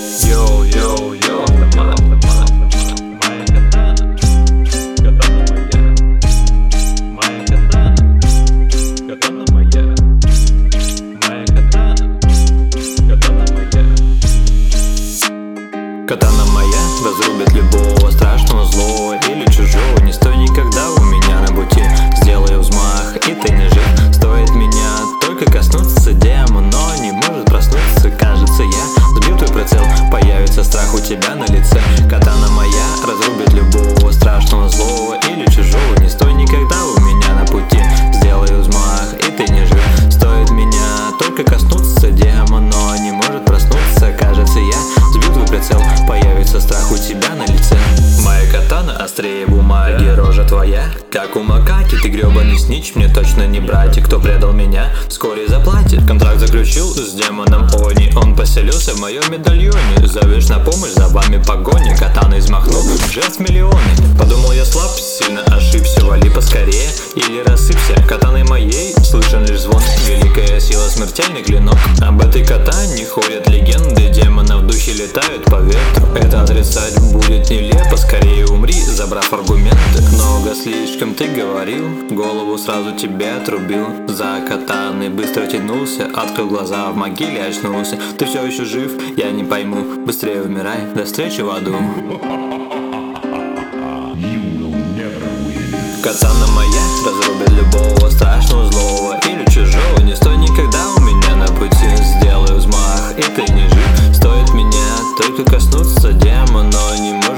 Йоу-йоу-йоу, моя катана, катана моя, моя катана, катана моя, моя катана, катана моя. Катана моя разрубит любого страшного, злого или чужого. Не стой никогда у меня на пути, сделаю взмах, и ты не жив. Стоит меня только коснуться, демон, но не может проснуться. Кажется, я сбил твой прицел, появится страх у тебя на лице. Катана моя разрубит любого страшного, злого или чужого. Не стой никогда у меня на пути, сделаю взмах, и ты не жив. Стоит меня только коснуться, демон, но не может проснуться. Кажется, я сбил твой прицел, появится страх у тебя на лице. Моя катана острее бумаги, рожа твоя как у макаки. Ты гребаный снич, мне точно не братик. Кто предал меня, вскоре заплатит. Контракт заключил с демоном Они, он поселился в моем медальоне. Зовешь на помощь, за вами погоня. Катана измахнул, жертв миллионы. Подумал, я слаб, сильно ошибся. Вали поскорее или рассыпься. Катаной моей слышен лишь звон. Великая сила, смертельный клинок. Об этой катане ходят легенды. Демоны в духе летают по ветру. Это отрицать будет нелепо. Скорее умри, забрав аргументы. Много слишком ты говорил, голову сразу тебе отрубил. За катаной быстро тянулся, открыл глаза, в могиле очнулся. Ты все еще жив, я не пойму. Быстрее умирай, до встречи в аду. Катана моя разрубит любого страшного, злого или чужого. Не стой никогда у меня на пути, сделаю взмах, и ты не жив. Стоит меня только коснуться, демон, но не